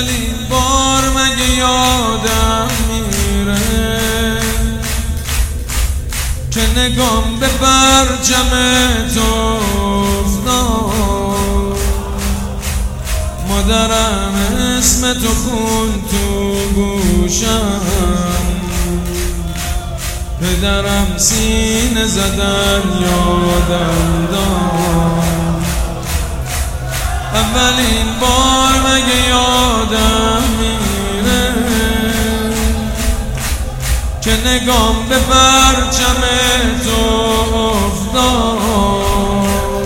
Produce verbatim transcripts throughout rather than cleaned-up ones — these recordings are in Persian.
اولین بار مگه یادم میره که نگام به پرچم تو افتاد. مادرم اسم تو خون تو گوشم، پدرم سینه زدن یادم داد. اولین بار مگه یادم میره که نگام به پرچم تو افتاد.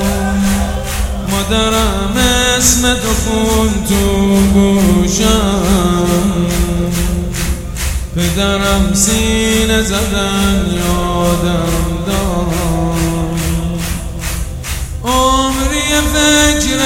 مادرم اسم تو خون تو گوشم، پدرم سینه زدن یادم داد. عمری فکر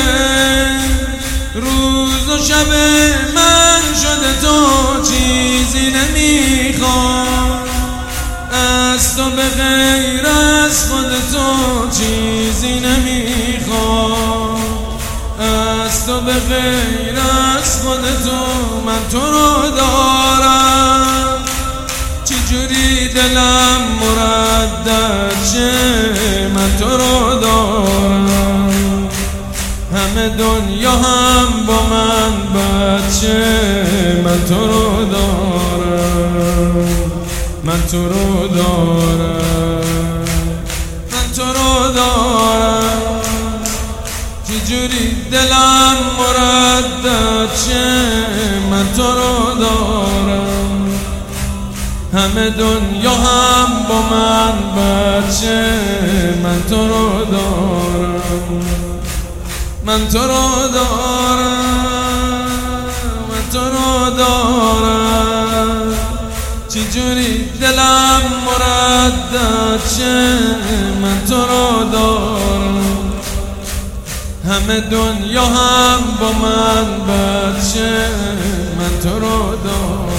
روز و شب من شده، تو چیزی نمیخوام از تو به غیر از خود تو چیزی نمیخوام از تو به غیر از خود تو. من تو رو دارم چجوری دلم مردد شه، من تو رو دارم همه دنیا هم با من بچه. من تو رو دارم من تو رو دارم من تو رو دارم چجوری دلم مردد شه. من تو رو دارم همه دنیا هم با من بچه. من تو رو دارم من تو رو دارم من تو رو دارم چجوری دلم مردد شه. من تو رو دارم همه دنیا هم با من بچه. من تو رو دارم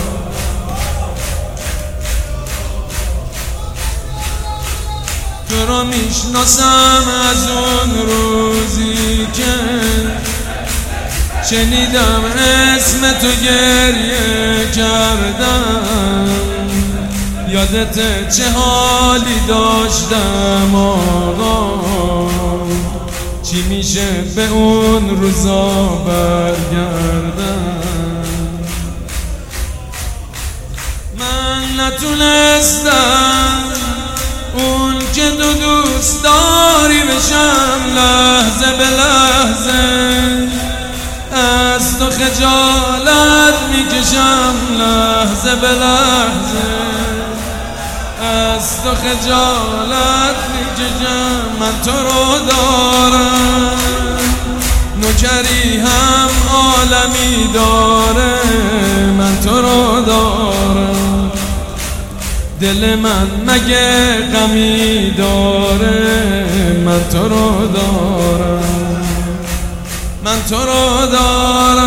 تو رو میشناسم از اون روزی که شنیدم اسم تو گریه کردم. یادت چه حالی داشتم آقا، چی میشه به اون روزا برگردم. من نتونستم اون که تو دوست داری بشم، لحظه به لحظه از تو خجالت میکشم. لحظه به لحظه از تو خجالت میکشم. من تو رو دارم نوکری هم عالمی داره. من تو رو دارم دل من مگه غمی داره. من تو رو دارم من تو رو دارم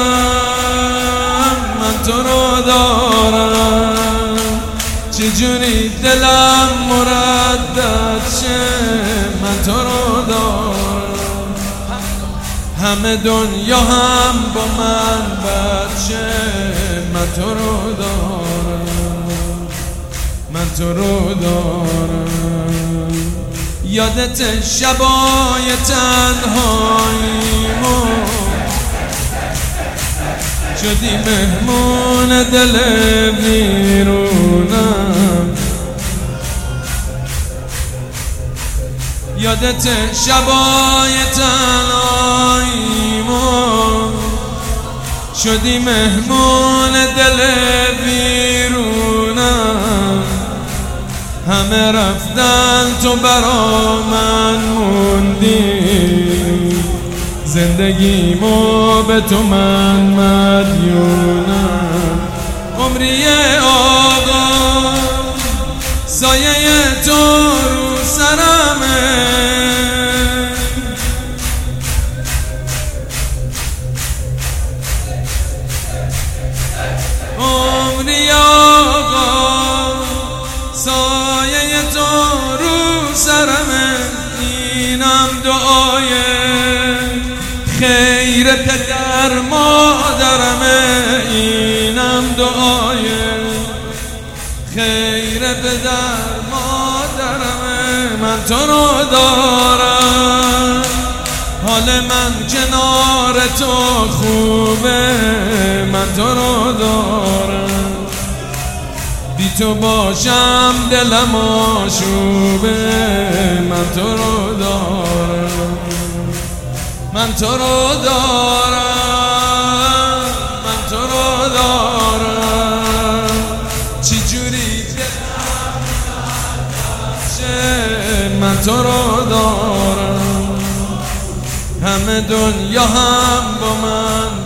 من تو رو دارم چجوری دلم مردد شه. من تو رو دارم همه دنیا هم با من بچه. من تو رو دارم من تو رو دارم. یادت شبای تنهاییمو شدی مهمون دل ویرونم. یادت شبای تنهاییمو شدی مهمون دل ویرونم. همه رفتن تو برا من موندی، زندگیمو به تو من مدیونم. عمری آقا سایه تو رو سرمه، عمری آقا سایه تو رو سرمه. اینم دعای خیر پدر مادرمه، تو رو دارم، حال من کنار تو خوبه، من تو رو دارم. بی تو باشم دلم آشوبه، من تو رو دارم، من تو رو دارم، من تو رو دارم. چی جوری دلم می‌لرزه، من تو رو دارم. همه دنیا هم با من